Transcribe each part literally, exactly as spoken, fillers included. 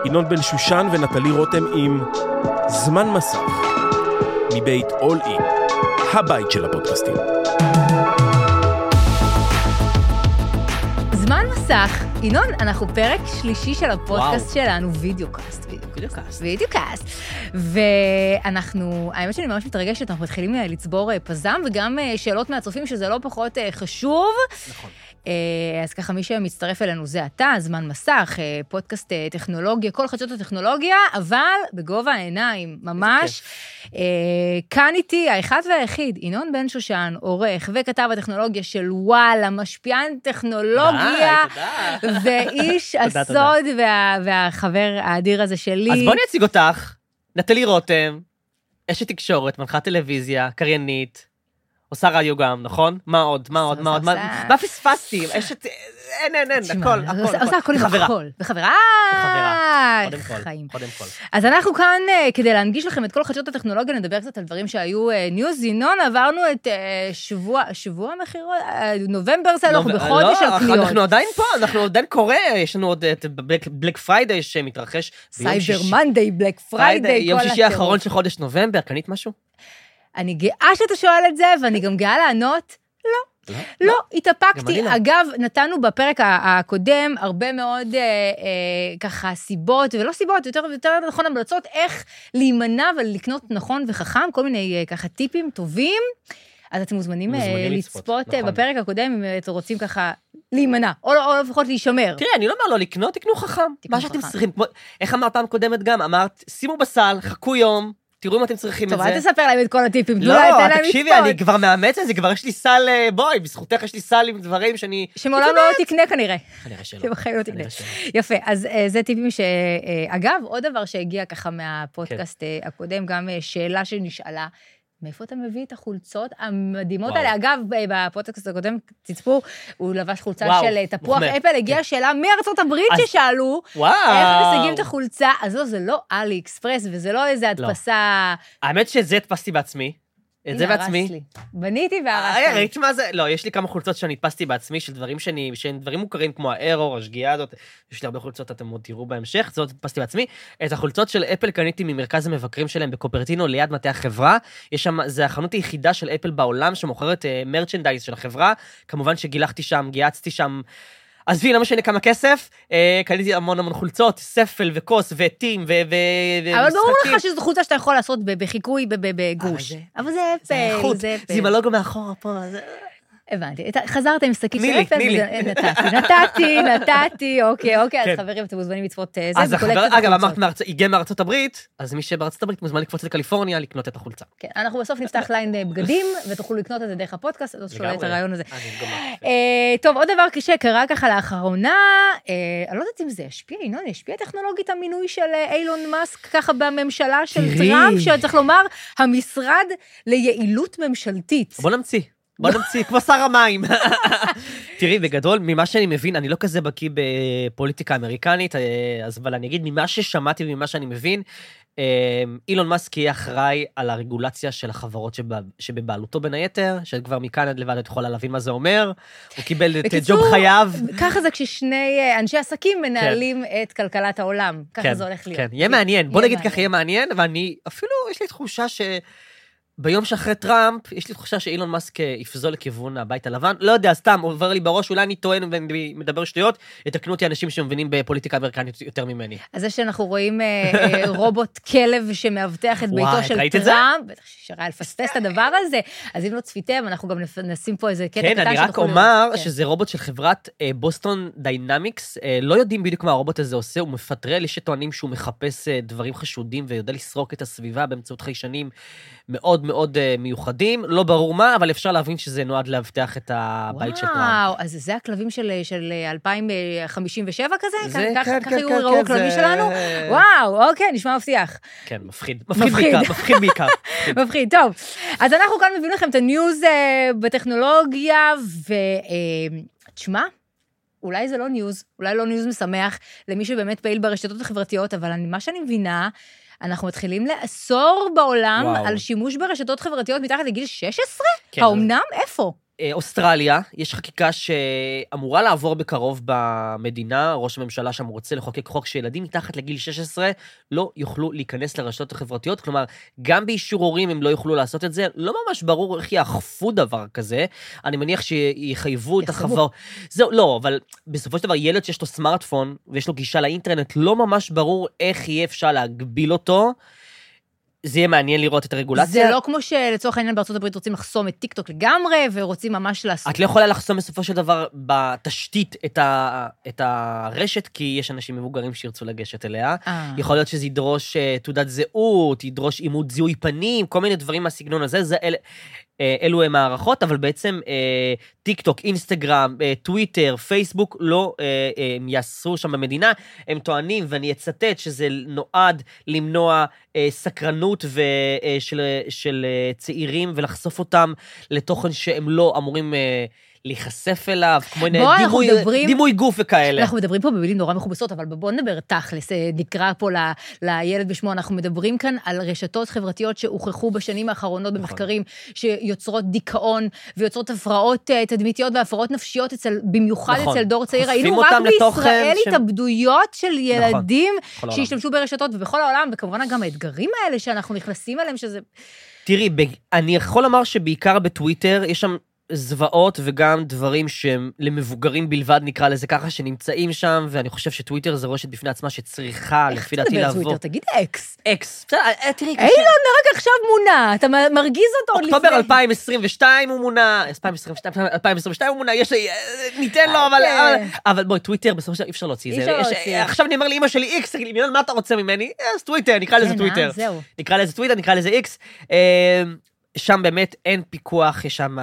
ינון בן שושן ונטלי רותם עם זמן מסך, מבית אול אין, הבית של הפודקאסטים. זמן מסך, ינון, אנחנו פרק שלישי של הפודקאסט שלנו, וידאו-קאסט, וידאו-קאסט, וידאו-קאסט. ואנחנו, האמת שאני ממש מתרגשת, אנחנו מתחילים לצבור פזם, וגם שאלות מהצופים שזה לא פחות חשוב. נכון. אז ככה מי שמצטרף אלינו זה אתה, זמן מסך, פודקאסט טכנולוגיה, כל חדשות הטכנולוגיה, אבל בגובה העיניים, ממש. כאן איתי, האחד והיחיד, ינון בן שושן, עורך וכתב הטכנולוגיה של וואלה, משפיען טכנולוגיה, ואיש הסוד והחבר האדיר הזה שלי. אז בוא נציג אותך, נטלי רותם, אשת תקשורת, מנחת טלוויזיה, קריינית, עושה רדיו גם, נכון? מה עוד? מה עוד? מה עוד? מה פספסתי? אשת... אין, אין, אין, הכל, הכל. עושה הכל עם הכל. וחברה. וחברה. קודם כל, קודם כל. אז אנחנו כאן, כדי להנגיש לכם את כל חדשות הטכנולוגיה, נדבר קצת על דברים שהיו ניוז. ינון, עברנו את שבוע, שבוע המחירות, נובמבר זה, אנחנו בחודש על קניות. אנחנו עדיין פה, אנחנו עדיין קורא, יש לנו עוד את בלק פריידיי שמתרחש. סייבר מנדיי, בלק פריידיי. יום שישי האחרון של חודש נובמבר, קנית משהו? אני גאה שאתה שואל את זה, ואני גם גאה לענות, לא. לא, התאפקתי. אגב, נתנו בפרק הקודם הרבה מאוד ככה סיבות, ולא סיבות, יותר נכון המלצות, איך להימנע ולקנות נכון וחכם, כל מיני ככה טיפים טובים. אז אתם מוזמנים לצפות בפרק הקודם, אם אתם רוצים ככה להימנע, או לפחות להישמר. תראי, אני לא אומר לא לקנות, תקנו חכם. מה שאתם צריכים, איך אמרת פעם קודמת גם? אמרת, שימו בסל, חכו יום, תראו אם אתם צריכים את זה. טוב, אל תספר להם את כל הטיפים. לא, תקשיבי, אני כבר מאמץ את זה, כבר יש לי סל, בואי, בזכותך יש לי סל עם דברים שאני... שמעולם לא תקנה כנראה. כנראה שלא. שבחיים לא תקנה. יפה, אז זה טיפים ש... אגב, עוד דבר שהגיע ככה מהפודקאסט הקודם, גם שאלה שנשאלה, מאיפה אתה מביא את החולצות המדהימות האלה? אגב, בפודקאסט הקודם, תצפו, הוא לבש חולצה של תפוח אפל, הגיעה שאלה מארצות הברית ששאלו, איך משיגים את החולצה, אז לא, זה לא אלי אקספרס, וזה לא איזה הדפסה... האמת שזה הדפסתי בעצמי, את זה בעצמי. בניתי והרסתי. ראית מה זה? לא, יש לי כמה חולצות שאני הדפסתי בעצמי, של דברים שאני, שהם דברים מוכרים כמו הארור, השגיאה הזאת, יש לי הרבה חולצות, אתם עוד תראו בהמשך, זאת הדפסתי בעצמי. את החולצות של אפל קניתי ממרכז המבקרים שלהם בקופרטינו, ליד מטה החברה. יש שם, זה החנות היחידה של אפל בעולם, שמוכרת מרצ'נדייז של החברה. כמובן שגילחתי שם, גיאצתי שם, אז בי, לא משנה כמה כסף, קניתי המון המון חולצות, ספל וכוס ועטים ומשחקים. אבל ברור לך שזו חולצה שאתה יכול לעשות בחיקוי בגוש. אבל זה אפל, זה אפל. זה עם הלוגו מאחורה פה. הבנתי. חזרת עם שקית של אפל, נתתי, נתתי, נתתי, אוקיי, אוקיי, אז חברים, אתם מוזמנים לצפות זה. אגב, אמרת, הגיע מארצות הברית, אז מי שבארצות הברית מוזמן לקפוץ לקליפורניה, לקנות את החולצה. כן, אנחנו בסוף נפתח ליין בגדים, ותוכלו לקנות את זה דרך הפודקאסט, אז שואל את הרעיון הזה. טוב, עוד דבר שקרה ככה לאחרונה, אני לא יודעת אם זה ישפיע, ינון, ישפיע טכנולוגית המינוי של אילון מאסק, ככה בממשלה של טראמפ, שצריך לומר, המשרד ליעילות ממשלתית. בוא נמציא. בוא נמציא, כמו שר המים. תראי, בגדול, ממה שאני מבין, אני לא כזה בקיא בפוליטיקה אמריקנית, אז אבל אני אגיד, ממה ששמעתי וממה שאני מבין, אילון מאסק יהיה אחראי על הרגולציה של החברות שבבעלותו בין היתר, שכבר מכאן עד לבד את יכולה להבין מה זה אומר, הוא קיבל את ג'וב חייו. ככה זה כששני אנשי עסקים מנהלים את כלכלת העולם, ככה זה הולך להיות. כן, יהיה מעניין, בוא נגיד ככה יהיה מעניין, ואני אפילו, יש לי תחושה ש... ביום שאחרי טראמפ, יש לי תחושה שאילון מאסק יפזול לכיוון הבית הלבן. לא יודע, סתם, עובר לי בראש, אולי אני טוען ומדבר שטויות, יתקנו אותי אנשים שמבינים בפוליטיקה אמריקנית יותר ממני. אז זה שאנחנו רואים רובוט כלב שמאבטח את ביתו של טראמפ, בטח שרע לפספס את הדבר הזה, אז אם לא צפיתם, אנחנו גם נשים פה איזה קטע קטן. כן, אני רק אומר שזה רובוט של חברת בוסטון דיינמיקס, לא יודעים בדיוק מה הרובוט הזה עושה, הוא מפטרל, יש שטוענים שהוא מחפש דברים חשודים ויודע לסרוק את הסביבה באמצעות חיישנים מאוד מאוד מיוחדים, לא ברור מה, אבל אפשר להבין שזה נועד להבטח את הבית של טראמפ. וואו, אז זה הכלבים של אלפיים חמישים ושבע כזה? ככה יהיו ראו הכלבים שלנו? וואו, אוקיי, נשמע מבטיח. כן, מפחיד. מפחיד בעיקר, מפחיד בעיקר. מפחיד, טוב. אז אנחנו כאן מביאים לכם את הניוז בטכנולוגיה, ותשמע, אולי זה לא ניוז, אולי לא ניוז משמח, למי שבאמת פעיל ברשתות החברתיות, אבל מה שאני מבינה, אנחנו מתחילים לאסור בעולם וואו. על שימוש ברשתות חברתיות מתחת לגיל שש עשרה? כן, האומנם? איפה? באוסטרליה יש חקיקה שאמורה לעבור בקרוב במדינה, ראש הממשלה שם רוצה לחוקק חוק שילדים מתחת לגיל שש עשרה לא יוכלו להיכנס לרשתות החברתיות, כלומר, גם באישור הורים הם לא יוכלו לעשות את זה, לא ממש ברור איך יאכפו דבר כזה, אני מניח שיחייבו את החבר... זהו, לא, אבל בסופו של דבר ילד שיש לו סמארטפון ויש לו גישה לאינטרנט, לא ממש ברור איך יהיה אפשר להגביל אותו, זה יהיה מעניין לראות את הרגולציה. זה לא כמו שלצורך העניין בארצות הברית רוצים לחסום את טיקטוק לגמרי, ורוצים ממש לעשות... את לא יכולה לחסום בסופו של דבר בתשתית את, ה, את הרשת, כי יש אנשים מבוגרים שירצו לגשת אליה. אה. יכול להיות שזה ידרוש uh, תעודת זהות, ידרוש אימות זיהוי פנים, כל מיני דברים מהסגנון הזה, זה אל... אלו הם הערכות, אבל בעצם טיק טוק, אינסטגרם, טוויטר, פייסבוק, לא הם יעשו שם במדינה, הם טוענים, ואני אצטט שזה נועד למנוע סקרנות של, של צעירים, ולחשוף אותם לתוכן שהם לא אמורים להיחשף אליו, כמו דימוי, מדברים, דימוי גוף וכאלה. אנחנו מדברים פה במילים נורא מכובסות, אבל בואו נדבר תכלס, נקרא פה ל, לילד בשמו, אנחנו מדברים כאן על רשתות חברתיות שהוכחו בשנים האחרונות במחקרים, נכון. שיוצרות דיכאון, ויוצרות הפרעות תדמיתיות והפרעות נפשיות, אצל, במיוחד נכון. אצל דור צעיר. היינו רק בישראל ש... התאבדויות של ילדים נכון. שהשתמשו ברשתות, ובכל העולם, וכמובן גם האתגרים האלה שאנחנו נכנסים אליהם, שזה... תראי, אני יכול לומר שבעיקר בטוויטר, יש שם זוועות וגם דברים שהם למבוגרים בלבד, נקרא לזה ככה, שנמצאים שם, ואני חושב שטוויטר זה רשת בפני עצמה שצריכה, לפי דעתי לעבור. איך אתה מדבר טוויטר? תגיד אקס. אקס. תראי, אילון רק עכשיו מונה, אתה מרגיז אותו לפני. אוקטובר אלפיים עשרים ושתיים הוא מונה, אלפיים עשרים ושתיים הוא מונה, יש לי, ניתן לו, אבל בואי, טוויטר בסופו של דבר אי אפשר להוציא. עכשיו אני אומר לאמא שלי אקס, תגיד לי, מה אתה רוצה ממני? אז טוויטר, נקרא לזה טוויטר. נקרא לזה טוויטר, נקרא לזה אקס. שם באמת אין פיקוח, יש שם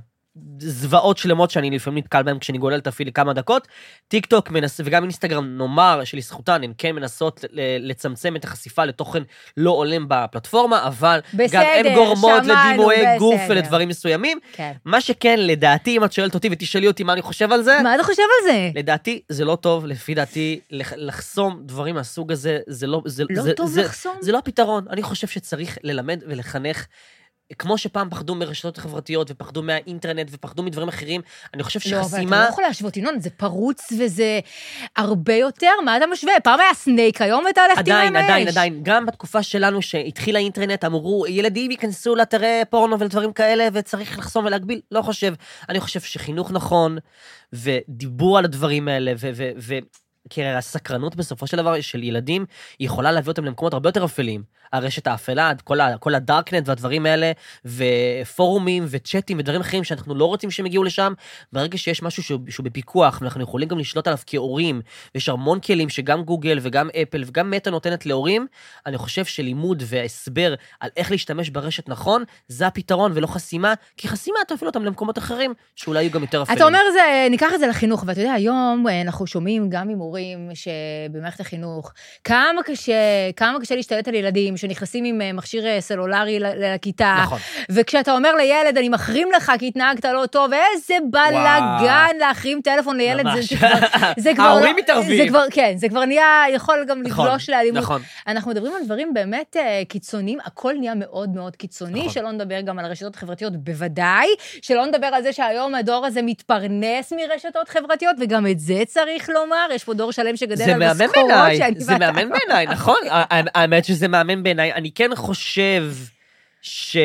זוועות שלמות שאני לפעמים נתקל בהם כשאני גולל תפיל לכמה דקות. טיק טוק מנס, וגם אינסטגרם נאמר שלזכותן הן כן מנסות לצמצם את החשיפה לתוכן לא עולם בפלטפורמה, אבל בסדר, גם הן גורמות לדימויי בסדר. גוף ולדברים מסוימים. כן. מה שכן, לדעתי, אם את שואלת אותי ותשאלי אותי מה אני חושב על זה, מה אתה חושב על זה? לדעתי זה לא טוב, לפי דעתי לחסום דברים מהסוג הזה, זה לא, זה, לא זה, טוב זה, לחסום? זה, זה לא הפתרון. אני חושב שצריך ללמד ולחנך, כמו שפעם פחדו מרשתות החברתיות, ופחדו מהאינטרנט, ופחדו מדברים אחרים, אני חושב שחסימה... לא, אבל אתה לא יכול להשוות, ינון, זה פרוץ וזה הרבה יותר, מה אתה משווה? פעם היה סנייק, היום אתה הולך תראה מה יש. עדיין, עדיין, עדיין. גם בתקופה שלנו שהתחיל האינטרנט, אמרו, ילדים ייכנסו לאתרי פורנו ולדברים כאלה, וצריך לחסום ולהגביל. לא חושב. אני חושב שחינוך נכון, ודיבור על הדברים האלה, ו... ו, ו כי הסקרנות בסופו של דבר של ילדים, היא יכולה להביא אותם למקומות הרבה יותר אפלים. הרשת האפלה, כל, ה, כל הדארקנט והדברים האלה, ופורומים וצ'אטים ודברים אחרים שאנחנו לא רוצים שהם יגיעו לשם, ברגע שיש משהו שהוא, שהוא בפיקוח, ואנחנו יכולים גם לשלוט עליו כהורים, ויש המון כלים שגם גוגל וגם אפל וגם מטה נותנת להורים, אני חושב שלימוד והסבר על איך להשתמש ברשת נכון, זה הפתרון ולא חסימה, כי חסימה תוביל אותם למקומות אחרים, שאולי יהיו גם יותר אפלים. אתה אומר, זה, ניקח את זה לחינוך, ואתה יודע, היום אנחנו שומעים גם עם הורים שבמערכת החינוך, כמה קשה, כמה קשה להשתלט על ילדים שנכנסים עם מכשיר סלולרי לכיתה, נכון. וכשאתה אומר לילד, אני מחרים לך כי התנהגת לא טוב, איזה בלגן להחרים טלפון לילד, זה, זה כבר, זה כבר, ההורים מתערבים. זה כבר, כן, זה כבר נהיה, יכול גם נכון, לגלוש לאלימות. נכון. אנחנו מדברים על דברים באמת קיצוניים, הכל נהיה מאוד מאוד קיצוני, נכון. שלא נדבר גם על הרשתות החברתיות, בוודאי, שלא נדבר על זה שהיום הדור הזה מתפרנס מרשתות חברתיות, וגם את זה צריך לומר, יש פה דור שלם שגדל על משכורות שאני... זה מאמן בעיניי, נכון? האמת שזה מאמן בעיניי, אני כן חושב ש...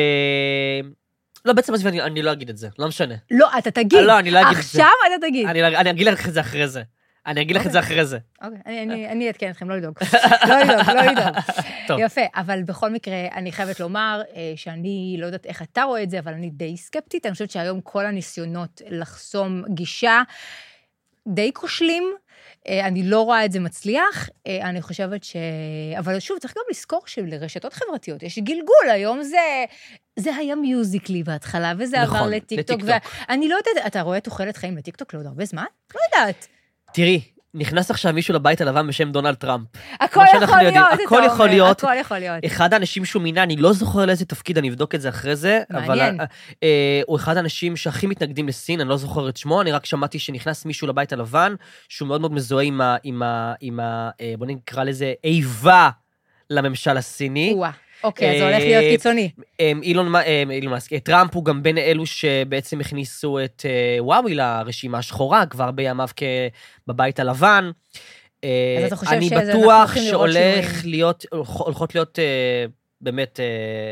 לא, בעצם אני, אני לא אגיד את זה, לא משנה. לא, אתה תגיד. לא, אני לא אגיד את זה. עכשיו אתה תגיד. אני, אני אגיד לך את זה אחרי זה. אני אגיד לך את זה אחרי זה. אוקיי, אני אתקן אתכם, לא לדאוג. לא לדאוג, לא לדאוג. יפה, אבל בכל מקרה, אני חייבת לומר שאני לא יודעת איך אתה רואה את זה, אבל אני די סקפטית. אני חושבת שהיום כל הניסיונות לחסום גישה די כושלים, אני לא רואה את זה מצליח, אני חושבת ש... אבל שוב, צריך גם לזכור שלרשתות חברתיות יש גלגול, היום זה, זה היה מיוזיקלי בהתחלה, וזה נכון, עבר לטיקטוק, ואני לא יודעת, אתה רואה תוחלת חיים לטיקטוק לעוד הרבה זמן? לא יודעת. תראי, נכנס עכשיו מישהו לבית הלבן בשם דונלד טראמפ. הכל יכול להיות, הכל יכול להיות. הכל יכול להיות. אחד האנשים שהוא מינה, אני לא זוכר לאיזה תפקיד, אני אבדוק את זה אחרי זה. מעניין. אבל הוא אחד האנשים שהכי מתנגדים לסין, אני לא זוכר את שמו, אני רק שמעתי שנכנס מישהו לבית הלבן, שהוא מאוד מאוד מזוהה עם ה... בוא נקרא לזה איבה לממשל הסיני. אוקיי, זה הולך להיות קיצוני. אילון מאסק, טראמפ הוא גם בין אלו שבעצם הכניסו את וואוי לרשימה השחורה, כבר בימיו בבית הלבן. אז אתה חושב אני שזה... בטוח שהולך להיות, הולכות להיות באמת...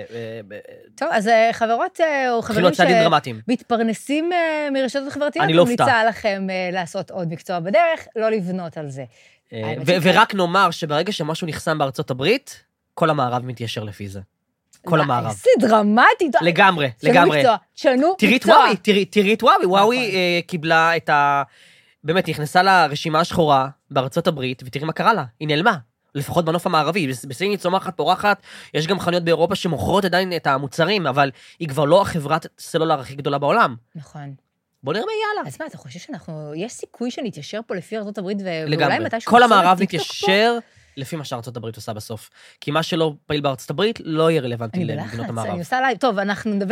טוב, אז חברות או חברים שמתפרנסים מרשתות חברתיות, אני ממליצה לכם לעשות עוד מקצוע בדרך, לא לבנות על זה. ורק נאמר שברגע שמשהו נחסם בארצות הברית, כל המערב מתיישר לפי זה. כל המערב. איזה דרמטי. לגמרי, לגמרי. שנו מקצוע. תראי את וואוי, וואוי קיבלה את ה... באמת, נכנסה לרשימה השחורה בארצות הברית, ותראי מה קרה לה, היא נעלמה. לפחות בנוף המערבי, בסין היא צומחת פורחת, יש גם חנויות באירופה שמוכרות עדיין את המוצרים, אבל היא כבר לא החברת סלולר הכי גדולה בעולם. נכון. בוא נראה מה יאללה. אז מה, אתה חושב שאנחנו, יש סיכוי שנתיישר פה לפי ארצות הברית, ואולי מתישהו... כל המערב מתיישר לפי מה שארצות הברית עושה בסוף. כי מה שלא פעיל בארצות הברית, לא יהיה רלוונטי למדינות המערב. אני עושה לייב, טוב, אנחנו נדבר,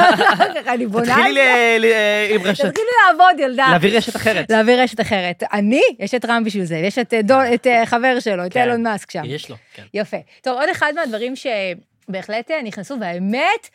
אני בונה... תתחילי עם רשת. תתחילי לעבוד, ילדה. להעביר רשת אחרת. להעביר רשת אחרת. אני, יש את רם בשביל זה, יש את חבר שלו, את אילון מאסק שם. יש לו, כן. יפה. טוב, עוד אחד מהדברים שבהחלט נכנסו, והאמת,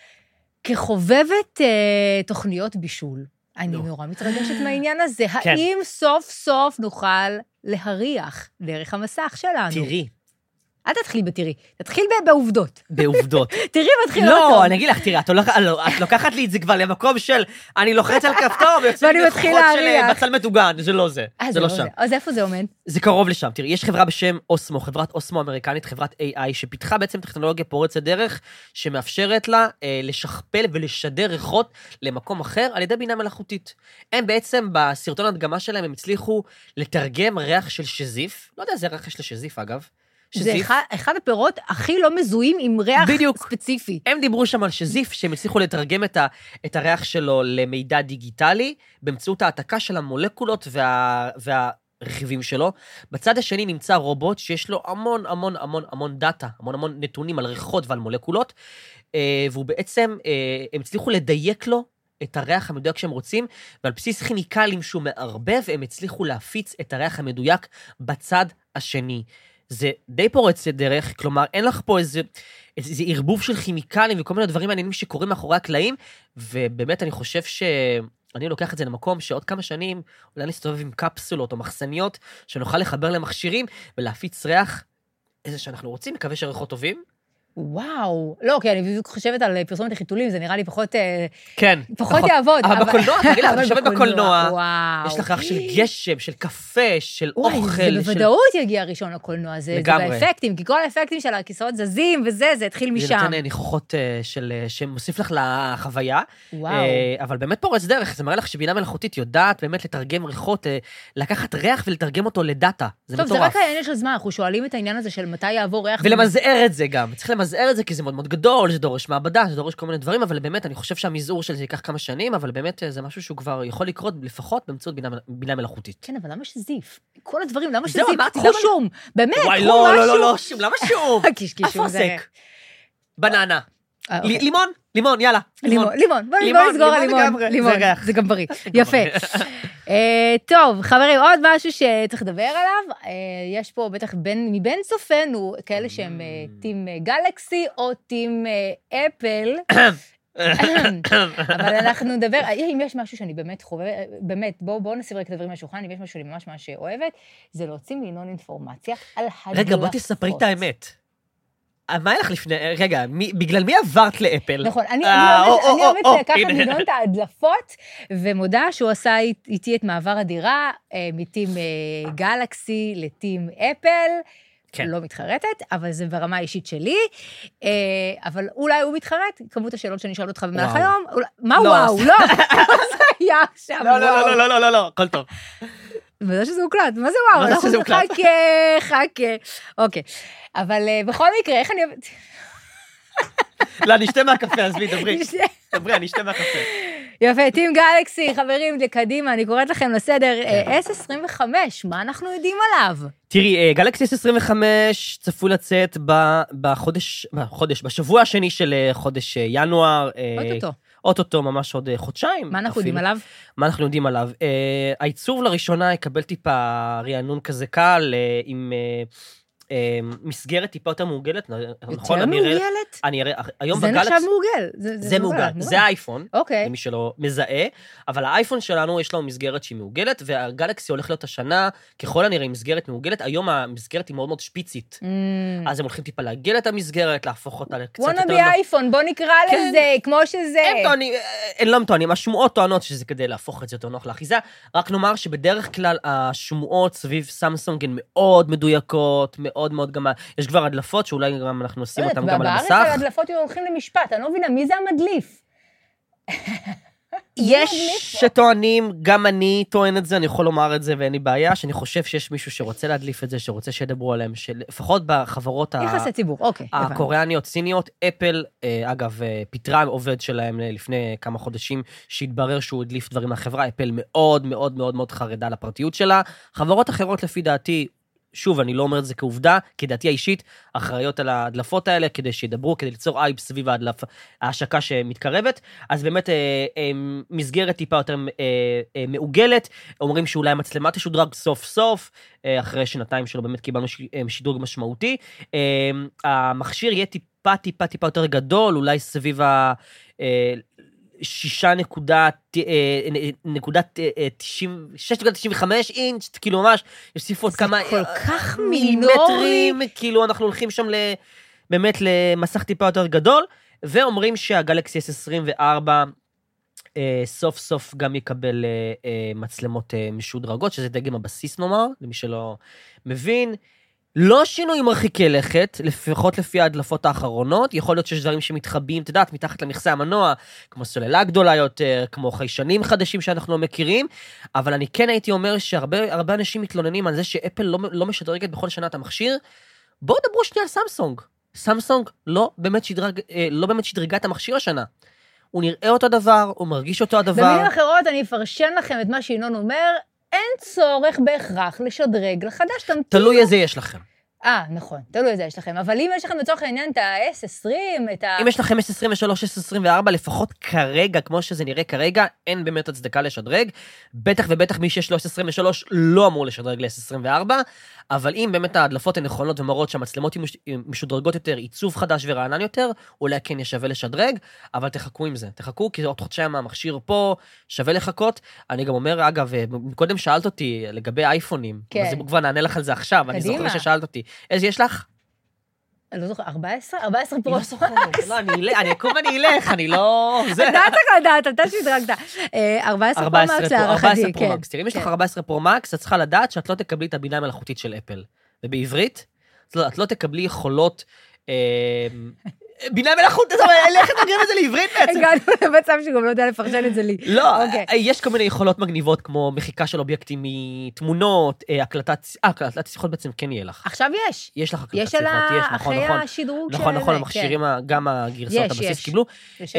כחובבת תוכניות בישול. אני נורא מתרגשת מהעניין הזה. האם סוף סוף נוכל להריח דרך המסך שלנו? תראי. אל תתחיל בתראי, תתחיל בעובדות. בעובדות. תראי מתחיל אותו. לא, אני אגיד לך, תראי, את לוקחת לי את זה כבר למקום של, אני לוחץ על כפתור, ויוצא לי לחוחות של בצל מטוגן, זה לא זה, זה לא שם. אז איפה זה עומד? זה קרוב לשם, תראי, יש חברה בשם אוסמו, חברת אוסמו אמריקנית, חברת איי איי, שפיתחה בעצם טכנולוגיה פורצת דרך, שמאפשרת לה לשכפל ולשדר ריחות למקום אחר, על ידי בינה מלאכותית. הם בעצם, בסרטון הדגמה שלהם, הם הצליחו לתרגם ריח של שזיף, לא יודע, זה ריח של שזיף, אגב. זה אחד, אחד הפירות הכי לא מזוהים עם ריח בדיוק. ספציפי. הם דיברו שם על שזיף, שהם הצליחו לתרגם את, ה, את הריח שלו למידע דיגיטלי, באמצעות העתקה של המולקולות וה, והרכיבים שלו. בצד השני נמצא רובוט שיש לו המון המון המון המון דאטה, המון המון נתונים על ריחות ועל מולקולות, והוא בעצם, הם הצליחו לדייק לו את הריח המדויק שהם רוצים, ועל בסיס כימיקלים שהוא מערבב, הם הצליחו להפיץ את הריח המדויק בצד השני. זה די פורץ דרך, כלומר, אין לך פה איזה, איזה ערבוב של כימיקלים וכל מיני דברים מעניינים שקורים מאחורי הקלעים, ובאמת אני חושב שאני לוקח את זה למקום שעוד כמה שנים, אולי נסתובב עם קפסולות או מחסניות, שנוכל לחבר למכשירים ולהפיץ ריח איזה שאנחנו רוצים, מקווה שריחות טובים. וואו, לא, כי אני חושבת על פרסומת לחיתולים, זה נראה לי פחות, כן, פחות יעבוד. אבל בקולנוע, תגיד לך, אני חושבת בקולנוע, יש לך ריח של גשם, של קפה, של אוכל. זה בוודאות יגיע ראשון לקולנוע, זה באפקטים, כי כל האפקטים של הכיסאות זזים וזה, זה התחיל משם. זה נותן ניחוחות שמוסיף לך לחוויה, אבל באמת פורץ דרך, זה מראה לך שבינה מלאכותית יודעת באמת לתרגם ריחות, לקחת ריח ולתרגם אותו לדאטה, זה מטורף. טוב, זה רק העניין של זמן, אנחנו שואלים את העניין הזה של מתי יעבור ריח. ולמזער את זה גם, צריך למזער את זה כי זה מאוד מאוד גדול, זה דורש מעבדה, זה דורש כל מיני דברים, אבל באמת אני חושב שהמזעור של זה ייקח כמה שנים, אבל באמת זה משהו שהוא כבר יכול לקרות לפחות באמצעות בינה, בינה מלאכותית. כן, אבל למה שזיף? כל הדברים, למה שזיף? קחו שום, באמת, קחו משהו. לא, לא, לא, לא, שום, למה שום? איפה עסק? בננה. לימון, לימון, יאללה. לימון, לימון, בוא נסגור על לימון. לימון, זה גם בריא. יפה. טוב, חברים, עוד משהו שצריך לדבר עליו, יש פה בטח מבין צופנו, כאלה שהם טים גלקסי או טים אפל, אבל אנחנו נדבר, אם יש משהו שאני באמת חווה, באמת, בואו נסיר רק את הדברים מהשולחן, אם יש משהו שאני ממש ממש אוהבת, זה להוציא מינון אינפורמציה על הדלפות. רגע, בוא תספרי את האמת. מה היה לך לפני, רגע, בגלל מי עברת לאפל? נכון, אני אוהבת לקחת מינון את ההדלפות, ומודה שהוא עשה איתי את מעבר הדירה, מטים גלקסי לטים אפל, לא מתחרטת, אבל זה ברמה האישית שלי, אבל אולי הוא מתחרט, כמות השאלות שאני שואלת אותך במהלך היום, מה וואו, לא, זה היה עכשיו, וואו. לא, לא, לא, לא, לא, הכל טוב. וזה שזה הוקלט, מה זה וואו? מה זה שזה הוקלט? חכה, חכה. אוקיי, אבל בכל מקרה, איך אני... לא, אני אשתה מהקפה, אז בי, דברי. דברי, אני אשתה מהקפה. יפה, טים גלקסי, חברים, לקדימה, אני קוראת לכם לסדר, אס עשרים וחמש, מה אנחנו יודעים עליו? תראי, גלקסי אס עשרים וחמש צפוי לצאת בחודש, בחודש, בשבוע השני של חודש ינואר. אוטוטו. אוטוטו, ממש עוד חודשיים. מה אנחנו יודעים עליו? מה אנחנו יודעים עליו? העיצוב לראשונה יקבל טיפה רענון כזה קל, עם מסגרת טיפה יותר מעוגלת, נכון? יותר מעוגלת? אני אראה, היום זה בגלקסי... נחשב מעוגל. זה מעוגל, זה האייפון, אוקיי. למי שלא מזהה, אבל האייפון שלנו יש לו מסגרת שהיא מעוגלת, והגלקסי הולך להיות השנה, ככל הנראה, מסגרת מעוגלת, היום המסגרת היא מאוד מאוד שפיצית. אז הם הולכים טיפה לעגל את המסגרת, להפוך אותה לקצת יותר... וואנה בי אייפון, בוא נקרא לזה, כמו שזה. הם טוענים, הם לא טוענים, השמועות טוענות שזה כדי להפוך את זה יותר נוח לאחיזה, רק נאמר שבדרך כלל השמועות סביב סמסונג הן מאוד מדויקות, מאוד מאוד גם, יש כבר הדלפות שאולי גם אנחנו עושים אותם גם על המסך. בארץ הדלפות הולכים למשפט, אני לא מבינה, מי זה המדליף? יש שטוענים, גם אני טוען את זה, אני יכול לומר את זה ואין לי בעיה, שאני חושב שיש מישהו שרוצה להדליף את זה, שרוצה שידברו עליהם, לפחות בחברות יחסי ציבור, אוקיי. הקוריאניות, סיניות, אפל, אגב, פיטרה עובד שלהם לפני כמה חודשים, שהתברר שהוא הדליף דברים מהחברה, אפל מאוד מאוד מאוד מאוד חרדה לפרטיות שלה, חברות אחרות לפי דעתי, שוב, אני לא אומר את זה כעובדה, כי דעתי האישית, אחראיות על ההדלפות האלה, כדי שידברו, כדי ליצור אייב סביב ההדלפ, ההשקה שמתקרבת, אז באמת אה, אה, מסגרת טיפה יותר אה, אה, מעוגלת, אומרים שאולי המצלמה תשודרג סוף סוף, אה, אחרי שנתיים שלו באמת קיבלנו ש, אה, שדרוג משמעותי, אה, המכשיר יהיה טיפה טיפה טיפה יותר גדול, אולי סביב ה... אה, שישה נקודה תשעים, שש נקודה תשעים וחמש אינץ', כאילו ממש, יוסיפו עוד כמה כל כך מילימטרים, כאילו אנחנו הולכים שם באמת למסך טיפה יותר גדול, ואומרים שהגלקסי אס עשרים וארבע סוף סוף גם יקבל מצלמות משודרגות, שזה דגם הבסיס נאמר, למי שלא מבין, לא שינוי מרחיקי לכת, לפחות לפי ההדלפות האחרונות, יכול להיות שיש דברים שמתחבאים, אתה יודעת, מתחת למכסה המנוע, כמו סוללה גדולה יותר, כמו חיישנים חדשים שאנחנו לא מכירים, אבל אני כן הייתי אומר שהרבה הרבה אנשים מתלוננים על זה שאפל לא, לא משדרגת בכל שנה את המכשיר, בואו דברו שנייה על סמסונג. סמסונג לא באמת, שדרג, לא באמת שדרגה את המכשיר השנה. הוא נראה אותו דבר, הוא מרגיש אותו הדבר. במילים אחרות, אני אפרשן לכם את מה שינון אומר, אין צורך בהכרח לשדרג לחדש, תמתינו. תלוי איזה יש לכם. אה, נכון, תלוי איזה יש לכם. אבל אם יש לכם לצורך העניין את ה-אס עשרים, את ה... אם יש לכם אס עשרים ושלוש, אס עשרים וארבע, לפחות כרגע, כמו שזה נראה כרגע, אין באמת הצדקה לשדרג. בטח ובטח מי שיש לו אס עשרים ושלוש לא אמור לשדרג ל-אס עשרים וארבע, אבל אם באמת ההדלפות הן נכונות ומראות שהמצלמות משודרגות יותר, עיצוב חדש ורענן יותר, אולי כן ישווה לשדרג, אבל תחכו עם זה. תחכו, כי עוד חודשיים המכשיר פה, שווה לחכות. אני גם אומר, אגב, קודם שאלת אותי לגבי אייפונים, כן. אז כבר נענה לך על זה עכשיו, אני זוכר ששאלת אותי. איזה יש לך? אני לא זוכר, ארבע עשרה? ארבע עשרה פרו. לא זוכר, לא, אני אקום ואני אלך, אני לא... אתה צריך לדעת, אתה שדרגת. ארבע עשרה פרו מקס להערכתי, כן. תראי, אם יש לך ארבע עשרה פרו מקס, את צריכה לדעת שאת לא תקבלי את הבינה המלאכותית של אפל. ובעברית, את לא תקבלי יכולות... בינה מלאכותית, איך אתה תגרם את זה לעברית בעצם? הגענו למצב שגם לא יודע לפרשן את זה לי. לא, יש כל מיני יכולות מגניבות, כמו מחיקה של אובייקטים מתמונות, הקלטת, אה, הקלטת שיחות בעצם כן יהיה לך. עכשיו יש. יש לך הקלטת שיחות, יש, נכון, נכון. אחרי השדרוג של... נכון, נכון, המכשירים, גם הגרסאות הבסיס קיבלו. יש.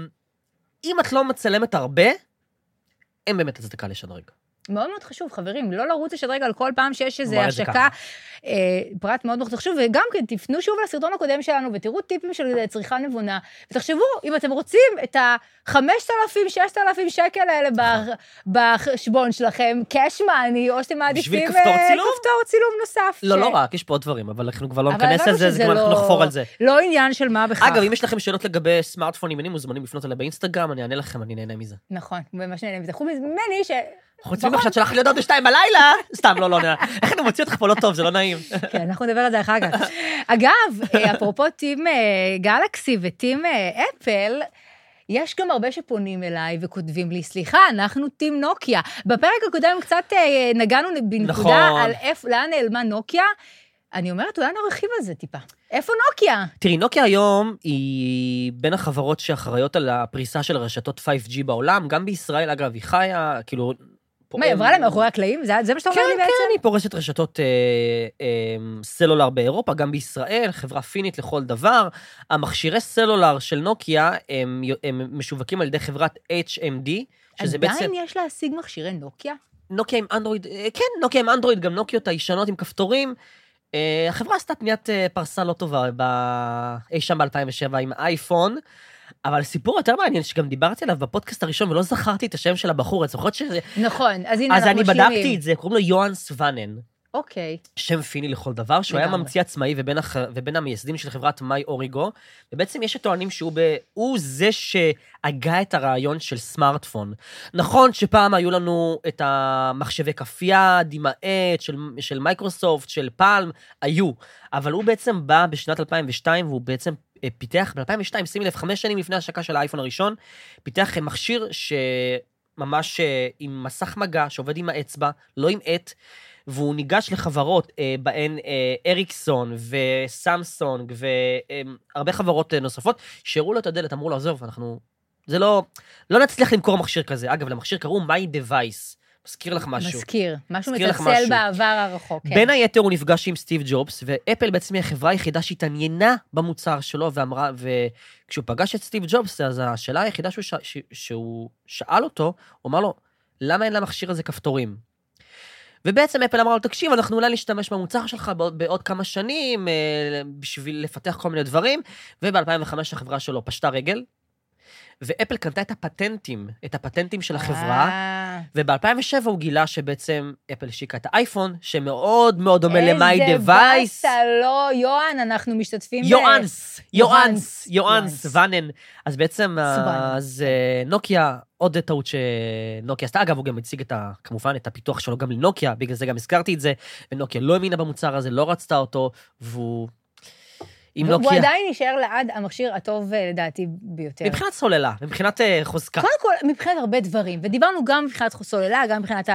אם את לא מצלמת הרבה, אין באמת הצדקה לשדרג. מאוד מאוד חשוב, חברים, לא לרוץ לשדרג על כל פעם שיש איזו השקה, פרט מאוד מאוד חשוב, וגם כן, תפנו שוב לסרטון הקודם שלנו, ותראו טיפים של צריכה נבונה, ותחשבו, אם אתם רוצים את ה-חמשת אלפים, ששת אלפים שקל האלה בחשבון שלכם, קאש מאני, או שאתם מעדיפים כפתור צילום נוסף. לא, לא רק, יש פה עוד דברים, אבל אנחנו כבר לא ניכנס על זה, זה כבר אנחנו נחפור על זה. לא עניין של מה בכך. אגב, אם יש לכם שאלות לגבי סמארטפונים, אני מוזמנים לפנות אליי באינסטגרם, אני אענה לכם, אני נהנה מזה. נכון, ממש נהנה מזה. חוץ ממני ש... חוץ ממך שאת שלח לי לדעות בשתיים בלילה, סתם, לא, לא, איך אני מוציא אותך פה לא טוב, זה לא נעים. כן, אנחנו נדבר על זה אחר כך. אגב, אפרופו טים גלקסי וטים אפל, יש גם הרבה שפונים אליי וכותבים לי, סליחה, אנחנו טים נוקיה. בפרק הקודם קצת נגענו בנקודה על לאן נעלמה נוקיה, אני אומרת, אולי נרחיב על זה טיפה. איפה נוקיה? תראי, נוקיה היום היא בין החברות שאחראיות על הפריסה של רשתות פייב ג'י בעולם, גם בישראל, אגב, היא חיה, כאילו... מה, היא עברה להם מאחורי הקלעים? זה מה שאתה אומר לי בעצם? כן, כן, היא פורסת רשתות סלולר באירופה, גם בישראל, חברה פינית לכל דבר. המכשירי סלולר של נוקיה, הם משווקים על ידי חברת אייץ' אם די, שזה בעצם... עדיין יש להשיג מכשירי נוקיה? נוקיה עם אנדרואיד, כן, נוקיה עם אנדרואיד, גם נוקיות הישנות עם כפתורים. החברה עשתה פניית פרסה לא טובה אי שם ב-אלפיים ושבע עם אייפון, אבל סיפור יותר מעניין שגם דיברתי עליו בפודקאסט הראשון, ולא זכרתי את השם של הבחור, את זוכרת שזה... נכון, אז הנה אז אנחנו אני משלימים. בדקתי את זה, קוראים לו יוהאן סוונן. אוקיי. שם פיני לכל דבר, שהוא היה ממציא עצמאי ובין, הח... ובין המייסדים של חברת מיי אוריגו, ובעצם יש טוענים שהוא ב... הוא זה שהגה את הרעיון של סמארטפון. נכון שפעם היו לנו את המחשבי כף יד, עם העט של, של מייקרוסופט, של פלם, היו, אבל הוא בעצם בא בשנת אלפיים ושתיים, והוא בעצם פיתח ב-אלפיים ושתיים, שימי לב, חמש שנים לפני השקה של האייפון הראשון, פיתח מכשיר שממש עם מסך מגע, שעובד עם האצבע, לא עם עט, והוא ניגש לחברות אה, בהן אה, אריקסון וסמסונג והרבה חברות אה, נוספות, שהראו לו את הדלת, אמרו לו, עזוב, אנחנו... זה לא... לא נצליח למכור מכשיר כזה. אגב, למכשיר קראו My Device. מזכיר לך משהו. מזכיר. משהו מצלצל בעבר הרחוק. כן. בין היתר הוא נפגש עם סטיב ג'ובס, ואפל בעצם היא החברה היחידה שהתעניינה במוצר שלו, ואמרה, וכשהוא פגש את סטיב ג'ובס, אז השאלה היחידה שהוא, ש... שהוא שאל אותו, הוא אמר לו, למה אין למכשיר הזה כפתורים? ובעצם אפל אמרה לו, תקשיב, אנחנו אולי נשתמש במוצר שלך בעוד, בעוד כמה שנים, אה, בשביל לפתח כל מיני דברים, וב-אלפיים וחמש החברה שלו פשטה רגל, ואפל קנתה את הפטנטים, את הפטנטים של החברה, וב-אלפיים ושבע הוא גילה שבעצם אפל השיקה את האייפון, שמאוד מאוד דומה ל-My Device. איזה באסה, לא, יואן, אנחנו משתתפים ב... יואנס, יואנס, יואנס, ונן. אז בעצם, אז נוקיה, עוד טעות שנוקיה עשתה, אגב, הוא גם הציג את ה, כמובן, את הפיתוח שלו גם לנוקיה, בגלל זה גם הזכרתי את זה, ונוקיה לא האמינה במוצר הזה, לא רצתה אותו, והוא... הוא עדיין נשאר לעד המכשיר הטוב לדעתי ביותר. מבחינת סוללה, מבחינת חוזקה. קודם כל, מבחינת הרבה דברים, ודיברנו גם מבחינת סוללה, גם מבחינת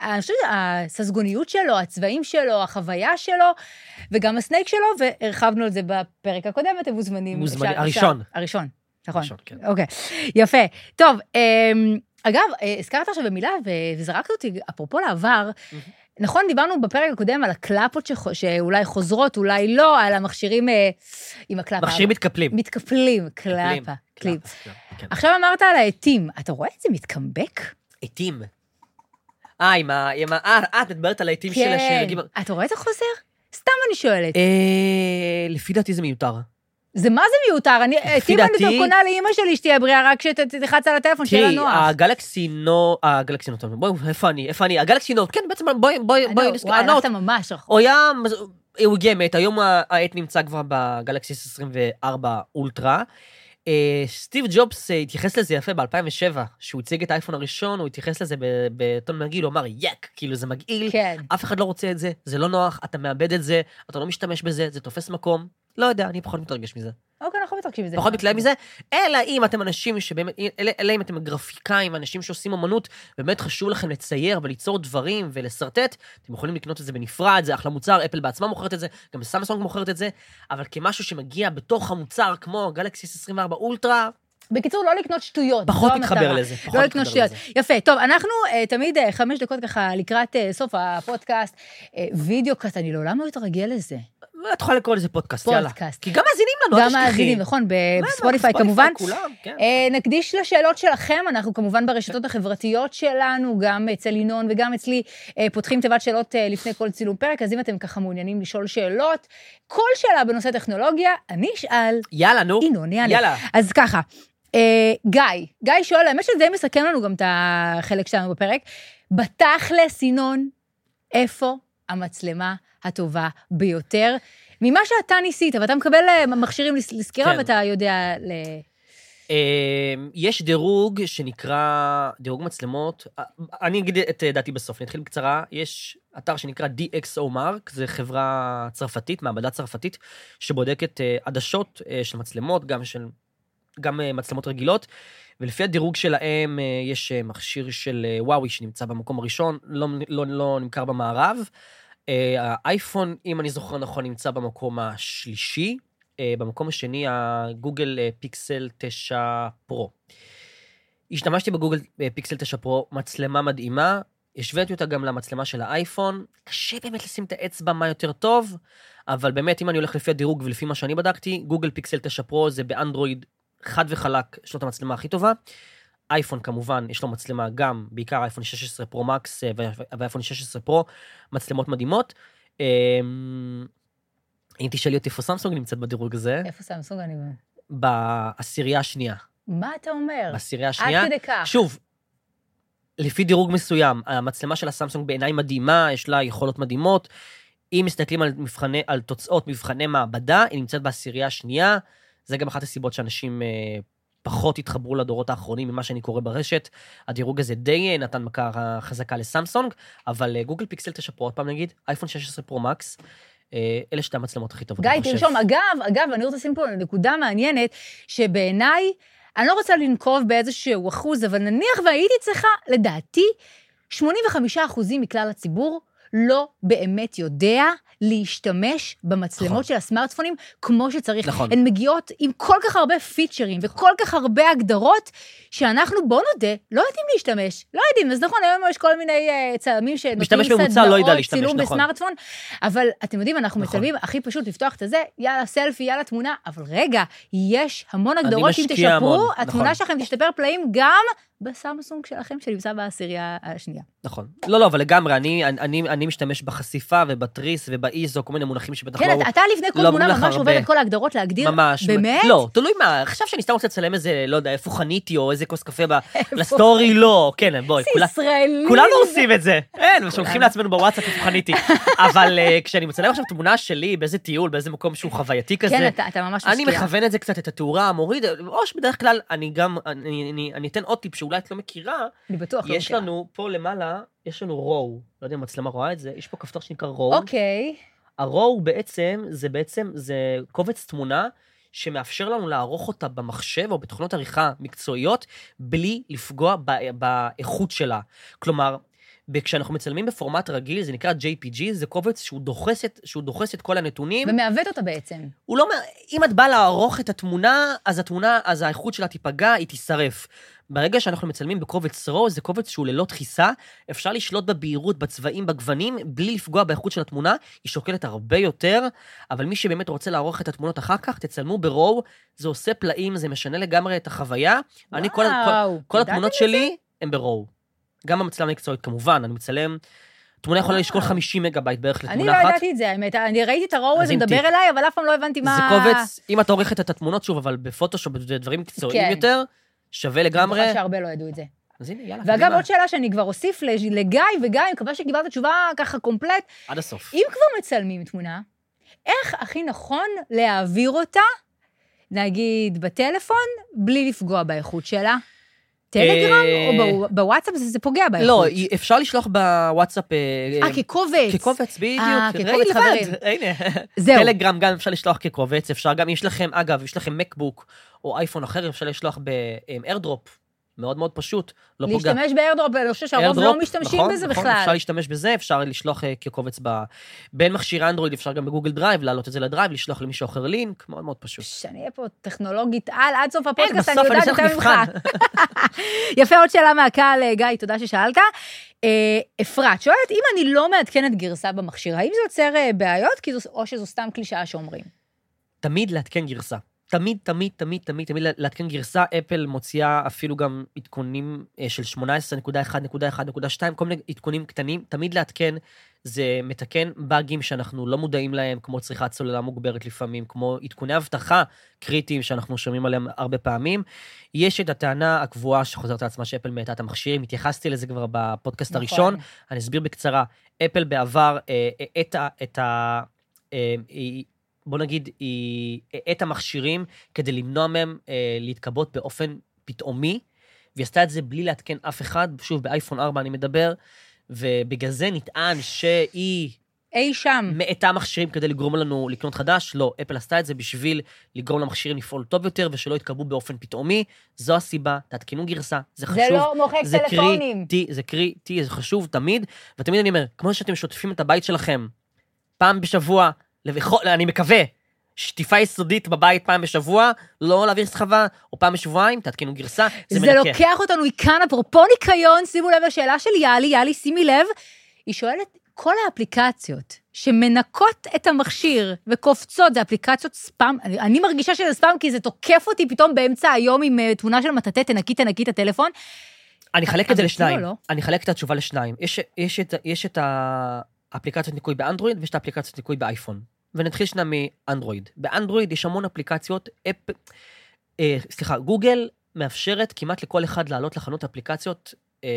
הססגוניות שלו, הצבעים שלו, החוויה שלו, וגם הסנייק שלו, והרחבנו את זה בפרק הקודם, אתם מוזמנים. מוזמנים, הראשון. הראשון, נכון. אוקיי, יפה. טוב, אגב, הזכרת עכשיו במילה, וזרקת אותי, אפרופו לעבר, נכון, דיברנו בפרק הקודם על הקלאפות שאולי חוזרות, אולי לא, על המכשירים עם הקלאפה. מכשירים מתקפלים. מתקפלים, קלאפה, קליפ. עכשיו אמרת על העטים, אתה רואה את זה מתקמבק? עטים. אה, עם ה... אה, את מדברת על העטים של השלגים. כן, אתה רואה את החוזר? סתם אני שואלת. לפי דעתי זה מיותר. זה מה זה מיותר? אני, עטים אני קונה לאמא שלי שתהיה בריאה, רק שתלחץ על הטלפון, שיהיה לה נוח. הגלקסי נו, הגלקסי נו, בואי, איפה אני, איפה אני, הגלקסי נו, כן, בעצם, בואי, בואי, בואי, וואי, הלכת ממש רחוק. הוא היה, הוא הגיע מת, היום העט נמצא כבר בגלקסי אס עשרים וארבע אולטרה, סטיב ג'ובס התייחס לזה יפה ב-אלפיים ושבע, שהוא הציג את האייפון הראשון, הוא התייחס לזה בטון מגעיל, הוא אמר, יק, כאילו זה מגעיל, אף אחד לא רוצה את זה, זה לא נוח, אתה מאבד את זה, אתה לא משתמש בזה, זה תופס מקום, לא יודע, אני פחות מתרגש מזה. אוקיי, אנחנו מתרגשים מזה. פחות מתלהב מזה, אלא אם אתם אנשים שבאמת, אלא אם אתם גרפיקאים, אנשים שעושים אמנות, באמת חשוב לכם לצייר וליצור דברים ולסרטט, אתם יכולים לקנות את זה בנפרד, זה אחלה מוצר, אפל בעצמה מוכרת את זה, גם סמסונג מוכרת את זה, אבל כמשהו שמגיע בתוך המוצר, כמו גלקסי אס עשרים וארבע אולטרה, בקיצור, לא לקנות שטויות. פחות מתחבר לזה. לא לקנות שטויות. יפה, טוב, אנחנו תמיד חמש דקות ככה לקראת סוף הפודקאסט, וידאו קאסט, אני לעולם לא אתרגל לזה. את יכולה לקרוא לזה פודקאסט, יאללה. כי גם מאזינים לנו, גם מאזינים, נכון, בספוטיפיי כמובן. נקדיש לשאלות שלכם, אנחנו כמובן ברשתות החברתיות שלנו, גם אצל ינון וגם אצלי, פותחים תיבת שאלות לפני כל צילום פרק, אז אם אתם ככה מעוניינים לשאול שאלות, כל שאלה בנושא טכנולוגיה, אני אשאל. יאללה, נו. ינון, יאללה. אז ככה, גיא, גיא שואל, האמת שזה די מסכם לנו גם את החלק שלנו בפרק, בתכלס, ינון, איפה המצלמה הטובה ביותר, ממה שאתה ניסית, ואתה מקבל מכשירים לסקירה, ואתה יודע ל... יש דירוג שנקרא, דירוג מצלמות, אני אגיד את דעתי בסוף, נתחיל בקצרה, יש אתר שנקרא די אקס או מרק, זה חברה צרפתית, מעבדה צרפתית, שבודקת עדשות של מצלמות, גם של, גם מצלמות רגילות, ולפי הדירוג שלהם יש מכשיר של וואוי שנמצא במקום הראשון, לא, לא, לא נמכר במערב, האייפון, אם אני זוכר נכון, נמצא במקום השלישי, במקום השני, הגוגל פיקסל תשע פרו. השתמשתי בגוגל פיקסל תשע פרו, מצלמה מדהימה, השוויתי אותה גם למצלמה של האייפון, קשה באמת לשים את האצבע מה יותר טוב, אבל באמת, אם אני הולך לפי הדירוג ולפי מה שאני בדקתי, גוגל פיקסל תשע פרו זה באנדרואיד חד וחלק, יש לו את המצלמה הכי טובה, אייפון כמובן, יש לו מצלמה גם, בעיקר אייפון שש עשרה פרו מקס ואייפון שש עשרה פרו, מצלמות מדהימות. אם תשאלי אותי איפה סמסונג נמצאת בדירוג הזה. איפה סמסונג אני... בעשירייה השנייה. מה אתה אומר? בעשירייה השנייה. עד כדי כך. שוב, לפי דירוג מסוים, המצלמה של הסמסונג בעיניי מדהימה, יש לה יכולות מדהימות, אם מסתכלים על, מבחני, על תוצאות מבחני מעבדה, היא נמצאת בעשירייה השנייה, זה גם אחת הסיבות שאנשים אה, פחות התחברו לדורות האחרונים ממה שאני קורא ברשת, הדירוג הזה די נתן מכה חזקה לסמסונג, אבל אה, גוגל פיקסל תשע פרו, עוד פעם נגיד, אייפון שש עשרה פרו מקס, אה, אלה שתי המצלמות הכי טובות. גיא, תרשום, אגב, אגב, אני רוצה לשים פה נקודה מעניינת, שבעיניי, אני לא רוצה לנקוב באיזשהו אחוז, אבל נניח והייתי צריכה, לדעתי, שמונים וחמישה אחוזים מכלל הציבור, לא באמת יודע להשתמש במצלמות נכון. של הסמארטפונים כמו שצריך. נכון. הן מגיעות עם כל כך הרבה פיצ'רים וכל כך הרבה הגדרות, שאנחנו, בוא נודה, לא יודעים להשתמש. לא יודעים, אז נכון, היום יש כל מיני uh, צלמים שנותנים סדנאות, לא צילום נכון. בסמארטפון, אבל אתם יודעים, אנחנו נכון. מצלמים הכי פשוט לפתוח את זה, יאללה סלפי, יאללה תמונה, אבל רגע, יש המון הגדרות, אם תשפרו, המון. התמונה נכון. שלכם תשתפר פלאים גם בסמסונג שלכם שנמצא בעשירייה השנייה. נכון. לא, לא, אבל לגמרי, אני, אני, אני משתמש בחשיפה ובטריס ובאיזו, כל מיני מונחים שבטח כן, לא... כן, אתה לפני כל תמונה ממש עובד את כל ההגדרות להגדיר. ממש. באמת? לא, תלוי מה, חשב שאני סתם רוצה לצלם איזה, לא יודע, איפה חניתי או איזה כוס קפה לסטורי, לא, כן, בואי. זה ישראלי. כולנו עושים את זה. אין, ושולחים לעצמנו בוואטסאפ איפה חניתי. אבל כשאני מצלם עכשיו תמונה שלי באיזה טיול, באיזה מקום שהוא חווייתי כזה, כן, אתה, אתה ממש אני מכוון את זה קצת, את התאורה, מוריד, או שבדרך כלל אני גם, אני, אני, אני אתן עוד טיפ שאולי את לא מכירה. אני בטוח יש לנו פה למעלה, יש לנו רואו, לא יודע אם המצלמה רואה את זה, יש פה כפתור שנקרא רואו. אוקיי. הרואו בעצם, זה בעצם, זה קובץ תמונה, שמאפשר לנו לערוך אותה במחשב, או בתוכנות עריכה מקצועיות, בלי לפגוע באיכות שלה. כלומר, כשאנחנו מצלמים בפורמט רגיל, זה נקרא ג'יי פי ג'י, זה קובץ שהוא דוחס את, שהוא דוחס את כל הנתונים. ומעוות אותה בעצם. הוא לא, אם את באה לערוך את התמונה, אז התמונה, אז האיכות שלה תיפגע, היא תישרף. ברגע שאנחנו מצלמים בקובץ רו, זה קובץ שהוא ללא דחיסה, אפשר לשלוט בבהירות, בצבעים, בגוונים, בלי לפגוע באיכות של התמונה, היא שוקלת הרבה יותר, אבל מי שבאמת רוצה לערוך את התמונות אחר כך, תצלמו ברו, זה עושה פלאים, זה משנה לגמרי את החוויה. וואו, אני, כל, כל, כל התמונות שלי הם ברו. גם המצלמה מקצועית, כמובן, אני מצלם, תמונה יכולה לשקול חמישים מגה בייט בערך לתמונה אחת. אני לא ידעתי את זה, האמת, אני ראיתי את הרואו הזה מדבר אליי, אבל אף פעם לא הבנתי מה... זה קובץ, אם את עורכת את התמונות שוב, אבל בפוטושופ, בדברים מקצועיים יותר, שווה לגמרי. אני חושב שהרבה לא ידעו את זה. אז הנה, יאללה. ואגב, עוד שאלה שאני כבר אוסיף לגיא, וגיא, אני מקווה שקיבלת תשובה ככה קומפלט. עד הסוף. אם כבר מצלמים תמונה, איך הכי נכון להעביר אותה, נגיד בטלפון, בלי לפגוע באיכות שלה? טלגרם או בוואטסאפ זה פוגע באיכות? לא, אפשר לשלוח בוואטסאפ... אה, כקובץ. כקובץ, בדיוק. אה, כקובץ חברים. הנה. זהו. טלגרם גם אפשר לשלוח כקובץ, אפשר גם, יש לכם, אגב, יש לכם מקבוק או אייפון אחר, אפשר לשלוח באיירדרופ. מאוד מאוד פשוט, לא פוגע. להשתמש באיירדרופ, אני חושב שהרוב לא משתמשים בזה בכלל. אפשר להשתמש בזה, אפשר לשלוח כקובץ בין מכשיר אנדרואיד, אפשר גם בגוגל דרייב, להעלות את זה לדרייב, לשלוח למישהו אחר לינק, מאוד מאוד פשוט. שאני אהיה פה טכנולוגית על, עד סוף הפודקאסט, אני יודעת יותר ממך. יפה, עוד שאלה מהקהל, גיא, תודה ששאלת. אפרת, שואלת, אם אני לא מעדכנת גרסה במכשיר, האם זה יוצר בעיות, או שזו סתם קלישאה שאומרים? תמיד לעדכן גרסה. תמיד, תמיד, תמיד, תמיד, תמיד להתקן גרסה, אפל מוציאה אפילו גם עדכונים של שמונה עשרה נקודה אחת נקודה אחת נקודה שתיים, כל מיני עדכונים קטנים, תמיד להתקן, זה מתקן באגים שאנחנו לא מודעים להם, כמו צריכת סוללה מוגברת לפעמים, כמו עדכוני הבטחה קריטיים שאנחנו שומעים עליהם הרבה פעמים. יש את הטענה הקבועה שחוזרת על עצמה שאפל מעטה את המכשירים, התייחסתי לזה כבר בפודקאסט נכון. הראשון, אני אסביר בקצרה, אפל בעבר את ה... את ה בוא נגיד, היא את המכשירים כדי למנוע מהם אה, להתקבות באופן פתאומי, והיא עשתה את זה בלי להתקן אף אחד, שוב, באייפון ארבע אני מדבר, ובגלל זה נטען שהיא... אי שם. מעטה מכשירים כדי לגרום לנו לקנות חדש, לא, אפל עשתה את זה בשביל לגרום למכשירים לפעול טוב יותר, ושלא יתקבו באופן פתאומי, זו הסיבה, תתקינו גרסה, זה חשוב. זה לא מוחק זה טלפונים. קריטי, זה קריטי, זה חשוב תמיד, ותמיד אני אומר, כמו שאתם שוטפים את הבית שלכם, פעם בשבוע, אני מקווה, שטיפה יסודית בבית פעם בשבוע, לא להעביר סחבה, או פעם בשבועיים, תתקינו גרסה, זה מנקה. זה לוקח אותנו מכאן, אפרופו ניקיון, שימו לב לשאלה של יאלי, יאלי, שימי לב, היא שואלת, כל האפליקציות שמנקות את המכשיר וקופצות, זה אפליקציות ספאם, אני, אני מרגישה שזה ספאם, כי זה תוקף אותי פתאום באמצע היום עם תמונה של מטאטא, תנקי, תנקי את הטלפון. אני חלק את זה לשניים, אני חלק את התשובה לשניים. יש, יש את, יש את האפליקציות ניקוי באנדרואיד, ויש את האפליקציות ניקוי באייפון. ונתחיל שנה מאנדרואיד. באנדרואיד יש המון אפליקציות, אפ, אה, סליחה, גוגל מאפשרת כמעט לכל אחד לעלות לחנות אפליקציות, אה,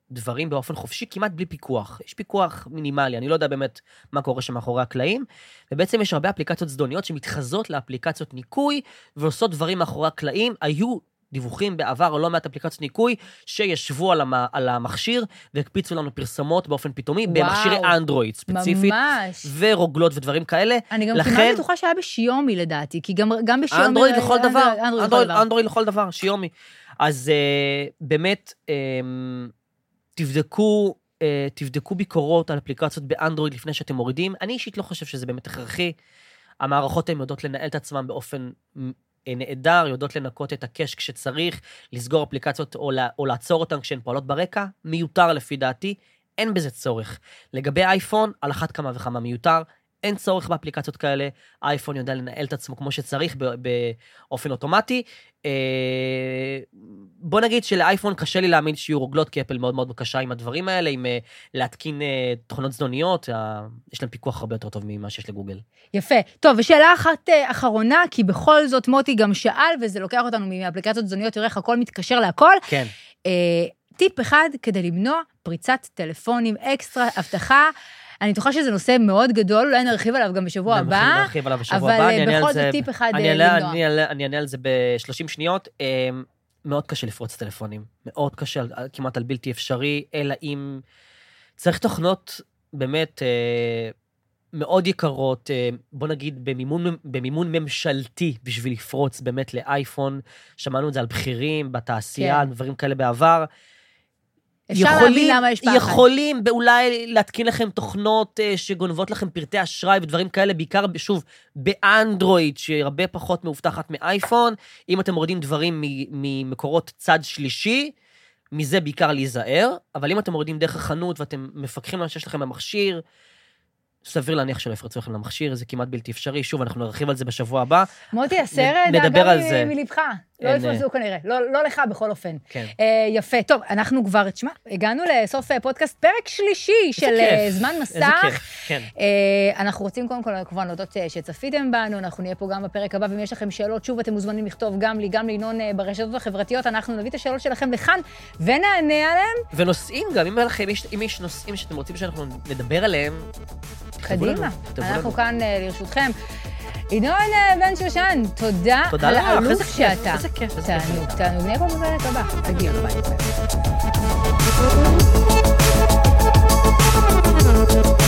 דברים באופן חופשי, כמעט בלי פיקוח. יש פיקוח מינימלי, אני לא יודע באמת מה קורה שם מאחורי הקלעים, ובעצם יש הרבה אפליקציות זדוניות שמתחזות לאפליקציות ניקוי, ועושות דברים מאחורי הקלעים. היו דיווחים בעבר או לא מעט אפליקציות ניקוי, שישבו על, המ... על המכשיר, והקפיצו לנו פרסמות באופן פתאומי, וואו, במכשירי אנדרואיד ספציפית, ממש. ורוגלות ודברים כאלה. אני גם לכן... כמעט בטוחה שהיה בשיומי לדעתי, כי גם, גם בשיומי... אנדרואיד לכל דבר, אנדרואיד, אנדרואיד, אנדרואיד, דבר. אנדרואיד לכל דבר, שיומי. אז uh, באמת, um, תבדקו, uh, תבדקו ביקורות על אפליקציות באנדרואיד לפני שאתם מורידים. אני אישית לא חושב שזה באמת הכרחי. המערכות הן יודעות לנהל את עצמם באופן נהדר, יודעות לנקות את הקש כשצריך, לסגור אפליקציות או, לה, או לעצור אותן כשהן פועלות ברקע, מיותר לפי דעתי, אין בזה צורך. לגבי אייפון, על אחת כמה וכמה מיותר, אין צורך באפליקציות כאלה, האייפון יודע לנהל את עצמו כמו שצריך באופן אוטומטי. בוא נגיד שלאייפון קשה לי להאמין שיהיו רוגלות, כי אפל מאוד מאוד קשה עם הדברים האלה, עם להתקין תוכנות זדוניות, יש להם פיקוח הרבה יותר טוב ממה שיש לגוגל. יפה. טוב, ושאלה אחת אחרונה, כי בכל זאת מוטי גם שאל, וזה לוקח אותנו מאפליקציות זדוניות, תראה איך הכל מתקשר להכל. כן. טיפ אחד כדי למנוע פריצת טלפונים, אקסטרה, הבטחה, אני בטוחה שזה נושא מאוד גדול, אולי נרחיב עליו גם בשבוע הבא, נרחיב עליו בשבוע הבא, אבל בכל זאת טיפ אחד למנוע. אני אענה על זה ב-שלושים שניות, מאוד קשה לפרוץ טלפונים, מאוד קשה, כמעט על בלתי אפשרי, אלא אם צריך תוכנות באמת מאוד יקרות, בוא נגיד במימון, במימון ממשלתי, בשביל לפרוץ באמת לאייפון, שמענו את זה על בכירים, בתעשייה, כן. דברים כאלה בעבר, אפשר להבין למה יש פחד. יכולים אולי להתקין לכם תוכנות שגונבות לכם פרטי אשראי ודברים כאלה, בעיקר, שוב, באנדרואיד, שהרבה פחות מאובטחת מאייפון, אם אתם מורידים דברים ממקורות צד שלישי, מזה בעיקר להיזהר, אבל אם אתם מורידים דרך החנות ואתם מפקחים על שיש לכם במכשיר, סביר להניח שלא יפרצו לכם למכשיר, זה כמעט בלתי אפשרי. שוב, אנחנו נרחיב על זה בשבוע הבא. מוטי, הסרט, נדבר על זה. מלבך. לא יפרצו כנראה. לא לך בכל אופן. כן. יפה. טוב, אנחנו כבר, תשמע, הגענו לסוף פודקאסט, פרק שלישי של זמן מסך. איזה כיף, כן. אנחנו רוצים קודם כל, כמובן, להודות שצפיתם בנו, אנחנו נהיה פה גם בפרק הבא, ואם יש לכם שאלות, שוב, אתם מוזמנים לכתוב גם לי, גם לינון ברשתות החברתיות, אנחנו נביא את השאלות שלכם לכאן, ונענה עליהם. ונושאים גם, אם יש נושאים שאתם רוצים שאנחנו נדבר עליהם, קדימה, אנחנו כאן לרשותכם. ינון בן שושן, תודה על האלוף שאתה. איזה כיף, איזה כיף. תענוג, תענוג. נהיה פה בפרק הבא. תגיע, ביי.